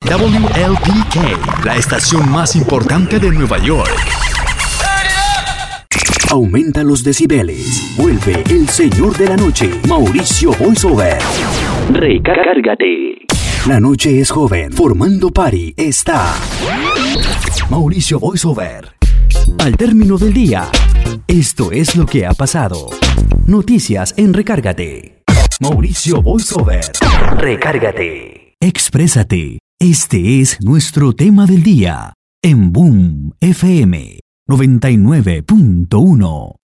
WLPK, la estación más importante de Nueva York. Aumenta los decibeles. Vuelve el señor de la noche, Mauricio Voiceover. Recárgate. La noche es joven. Formando party está Mauricio Voiceover. Al término del día, esto es lo que ha pasado. Noticias en Recárgate. Mauricio Voiceover. Recárgate. Exprésate. Este es nuestro tema del día en Boom FM 99.1.